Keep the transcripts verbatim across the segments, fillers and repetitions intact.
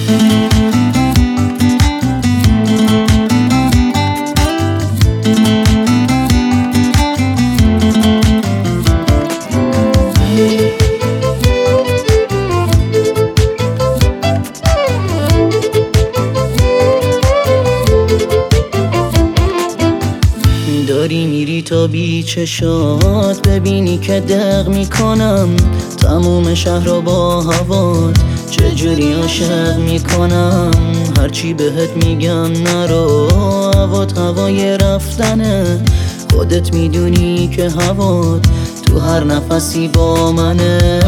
داری میری تا بی چشات ببینی که دق میکنم تموم شهر رو با هوات چجوری عاشق میکنم. هرچی بهت میگم نرو، هوات هوای رفتنه، خودت میدونی که هوات تو هر نفسی با منه.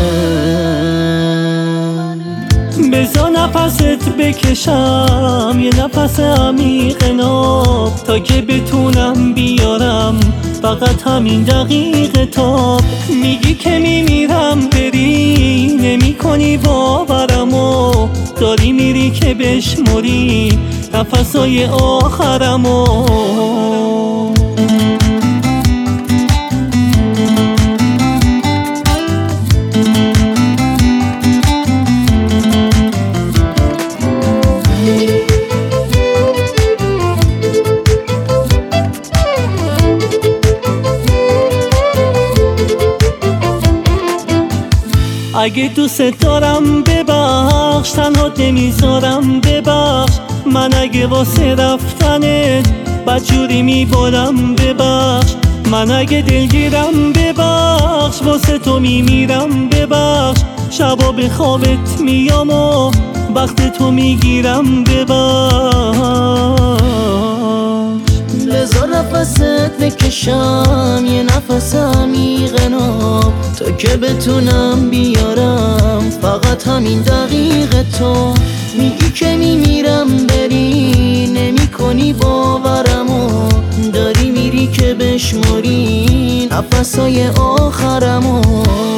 بذار نفست بکشم یه نفس عمیق ناب تا که بتونم بیارم فقط همین دقیقه تاب. میگی که میمیرم بری نمی کنی باورم و داری میری که بشمری نفسای آخرمو. اگه دوست دارم ببخش، تنها نمیذارم ببخش. من اگه واسه رفتنت بدجوری میبارم ببخش. من اگه دلگیرم ببخش، واسه تو میمیرم ببخش. شبا به خوابت میام و وقت تو میگیرم ببخش. بذار نفست بکشم یه نفس عمیق ناب تا که بتونم بیارم فقط همین دقیقه تو. میگی که میمیرم بری نمی کنی باورم و داری میری که بشمری نفسای آخرمو.